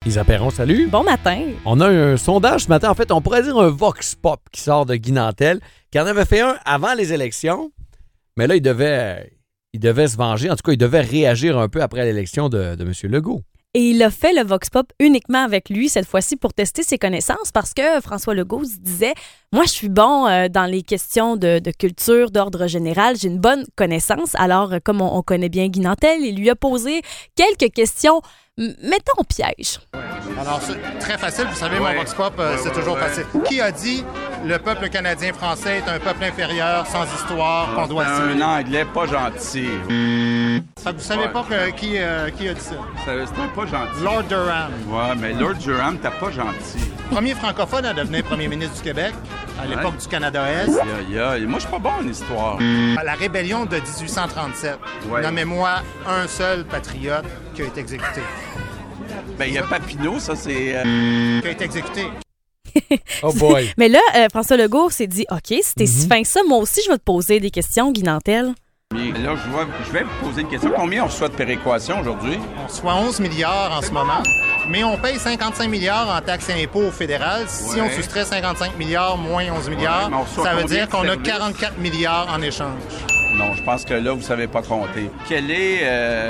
Lisa Perron, salut. Bon matin. On a un sondage ce matin. En fait, on pourrait dire un vox pop qui sort de Guy Nantel, qui en avait fait un avant les élections. Mais là, il devait se venger. En tout cas, il devait réagir un peu après l'élection de M. Legault. Et il a fait le Vox Pop uniquement avec lui, cette fois-ci, pour tester ses connaissances, parce que François Legault disait « Moi, je suis bon dans les questions de culture, d'ordre général. J'ai une bonne connaissance. » Alors, comme on connaît bien Guy Nantel, il lui a posé quelques questions, mettons piège. Alors, c'est très facile. Vous savez, mon Vox Pop, c'est toujours facile. Qui a dit le peuple canadien-français est un peuple inférieur, sans histoire, qu'on doit assimiler? Un Anglais pas gentil. Ça, vous savez pas qui a dit ça? C'est un pas gentil. Lord Durham. Ouais, mais Lord Durham, t'as pas gentil. Premier francophone à devenir premier ministre du Québec, à l'époque du Canada-Est. Moi, je suis pas bon en histoire. La rébellion de 1837. Ouais. Nommez-moi un seul patriote qui a été exécuté. Ben, il y a Papineau, ça, c'est... Qui a été exécuté. Oh boy. Mais là, François Legault s'est dit « OK, si t'es si fin que ça, moi aussi, je vais te poser des questions, Guy Nantel. » Là, je vais vous poser une question. Combien on reçoit de péréquation aujourd'hui? On reçoit 11 milliards en ce moment, mais on paye 55 milliards en taxes et impôts au fédéral. Si on soustrait 55 milliards moins 11 milliards, ça veut dire qu'on a 44 milliards en échange. Non, je pense que là, vous savez pas compter. Quel est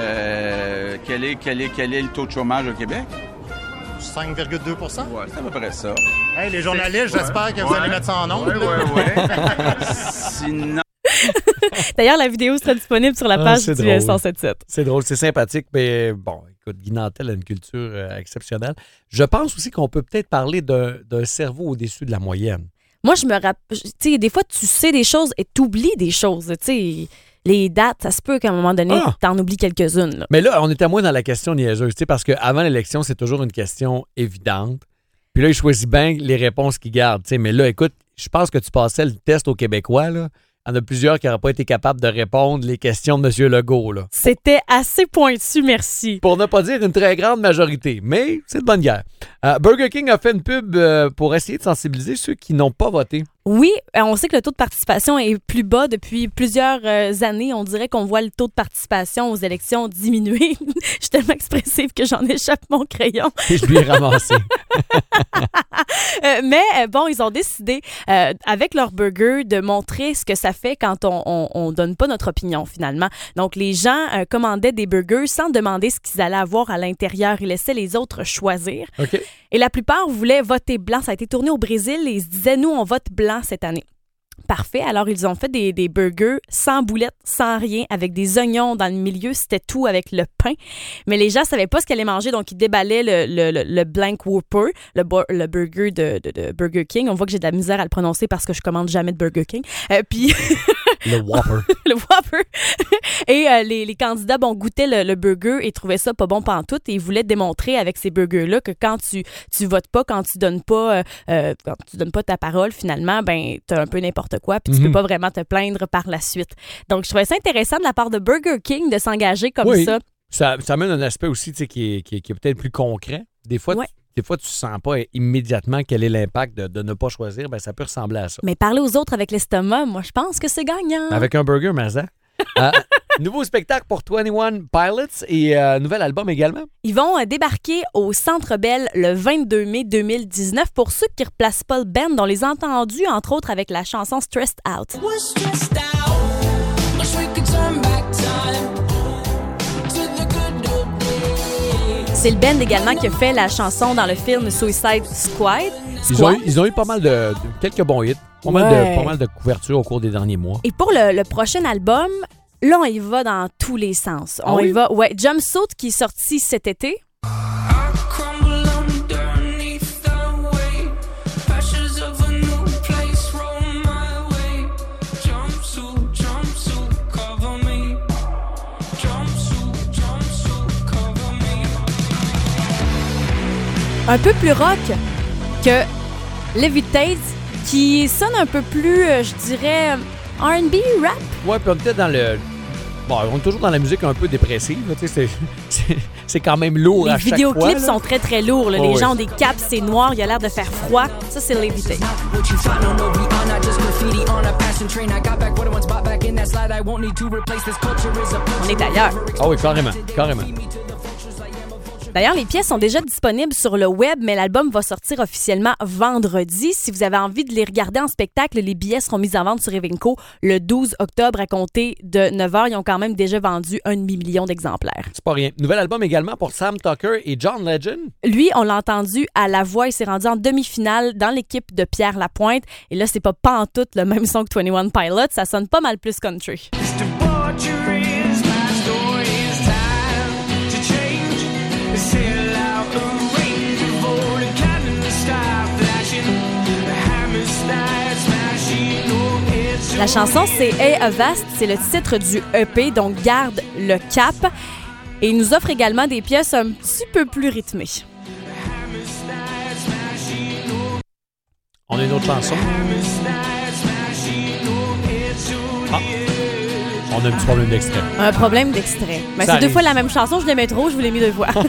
le taux de chômage au Québec? 5,2 Ouais, c'est à peu près ça. Hey, les journalistes, j'espère que vous allez mettre ça en ondes. Ouais. Sinon... D'ailleurs, la vidéo sera disponible sur la page du 107.7. C'est drôle, c'est sympathique, mais bon, écoute, Guy Nantel a une culture exceptionnelle. Je pense aussi qu'on peut peut-être parler d'un cerveau au-dessus de la moyenne. Moi, je me rappelle, tu sais, des fois, tu sais des choses et tu oublies des choses, tu sais. Les dates, ça se peut qu'à un moment donné, t'en oublies quelques-unes. Là. Mais là, on était moins dans la question niaiseuse, tu sais, parce qu'avant l'élection, c'est toujours une question évidente. Puis là, il choisit bien les réponses qu'il garde, tu sais. Mais là, écoute, je pense que tu passais le test aux Québécois, là. Il y en a plusieurs qui n'auraient pas été capables de répondre les questions de M. Legault, là. C'était assez pointu, merci. Pour ne pas dire une très grande majorité, mais c'est de bonne guerre. Burger King a fait une pub pour essayer de sensibiliser ceux qui n'ont pas voté. Oui, on sait que le taux de participation est plus bas depuis plusieurs années. On dirait qu'on voit le taux de participation aux élections diminuer. Je suis tellement expressive que j'en échappe mon crayon. Et je lui ai ramassé. Mais bon, ils ont décidé, avec leur burger, de montrer ce que ça fait quand on donne pas notre opinion, finalement. Donc, les gens commandaient des burgers sans demander ce qu'ils allaient avoir à l'intérieur. Ils laissaient les autres choisir. OK. Et la plupart voulaient voter blanc. Ça a été tourné au Brésil et ils se disaient, nous, on vote blanc cette année. Parfait. Alors, ils ont fait des burgers sans boulettes, sans rien, avec des oignons dans le milieu. C'était tout avec le pain. Mais les gens ne savaient pas ce qu'ils allaient manger, donc ils déballaient le Blank Whopper, le burger de Burger King. On voit que j'ai de la misère à le prononcer parce que je commande jamais de Burger King. Puis... Le Whopper. Le Whopper. Et les candidats goûtaient le burger et trouvaient ça pas bon pantoute et ils voulaient démontrer avec ces burgers-là que quand tu votes pas, quand tu donnes pas ta parole, finalement, ben t'as un peu n'importe quoi puis tu peux pas vraiment te plaindre par la suite. Donc, je trouvais ça intéressant de la part de Burger King de s'engager comme ça. Ça amène un aspect aussi qui est peut-être plus concret. Des fois, tu sens pas immédiatement quel est l'impact de ne pas choisir. Ben, ça peut ressembler à ça. Mais parler aux autres avec l'estomac, moi, je pense que c'est gagnant. Avec un burger, Mazda. Nouveau spectacle pour 21 Pilots et nouvel album également. Ils vont débarquer au Centre Bell le 22 mai 2019. Pour ceux qui ne replacent pas le band, on les a entendus, entre autres, avec la chanson Stressed Out. C'est le band également qui a fait la chanson dans le film Suicide Squad. Ils ont eu pas mal de quelques bons hits. Pas mal de couvertures au cours des derniers mois. Et pour le prochain album, là, on y va dans tous les sens. On y va. Ouais, Jumpsuit qui est sorti cet été. Un peu plus rock que Levitate, qui sonne un peu plus, je dirais, R&B, rap. Ouais, puis on était dans le... Bon, on est toujours dans la musique un peu dépressive. Tu sais, c'est quand même lourd à chaque fois. Les vidéoclips sont très, très lourds. Là. Les gens ont des capes, c'est noir, il a l'air de faire froid. Ça, c'est Levitate. On est ailleurs. Ah oui, carrément. D'ailleurs, les pièces sont déjà disponibles sur le web, mais l'album va sortir officiellement vendredi. Si vous avez envie de les regarder en spectacle, les billets seront mis en vente sur Evenco le 12 octobre à compter de 9h. Ils ont quand même déjà vendu 1,5 million d'exemplaires. C'est pas rien. Nouvel album également pour Sam Tucker et John Legend. Lui, on l'a entendu à la voix. Il s'est rendu en demi-finale dans l'équipe de Pierre Lapointe. Et là, c'est pas pantoute le même son que 21 Pilots. Ça sonne pas mal plus country. La chanson, c'est Hey Avast, c'est le titre du EP, donc garde le cap. Et il nous offre également des pièces un petit peu plus rythmées. On a une autre chanson. Ah. On a un petit problème d'extrait. Un problème d'extrait. Ben, c'est 2 fois la même chanson, je l'ai mis trop, je vous l'ai mis 2 fois.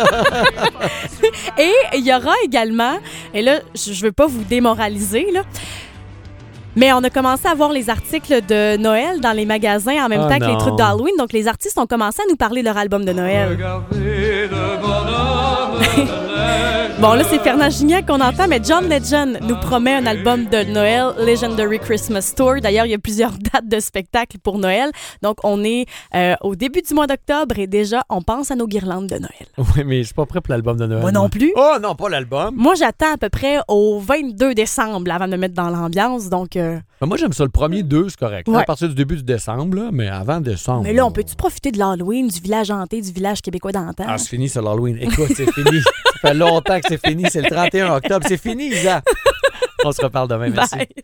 Et il y aura également, et là, je veux pas vous démoraliser, là, mais on a commencé à voir les articles de Noël dans les magasins en même temps que les trucs d'Halloween. Donc, les artistes ont commencé à nous parler de leur album de Noël. Bon, là, c'est Fernand Gignac qu'on entend, mais John Legend nous promet un album de Noël, Legendary Christmas Tour. D'ailleurs, il y a plusieurs dates de spectacle pour Noël. Donc, on est au début du mois d'octobre et déjà, on pense à nos guirlandes de Noël. Oui, mais je suis pas prêt pour l'album de Noël. Moi non plus. Oh non, pas l'album. Moi, j'attends à peu près au 22 décembre avant de me mettre dans l'ambiance. Donc, moi, j'aime ça. Le premier 2, c'est correct. Ouais. À partir du début du décembre, là, mais avant décembre. mais là, on peut-tu profiter de l'Halloween, du village hanté, du village québécois d'antan? Ah, c'est fini, c'est l'Halloween. Écoute, c'est fini. Ça fait longtemps que c'est fini. C'est le 31 octobre. C'est fini, Isa. On se reparle demain. Merci. Bye.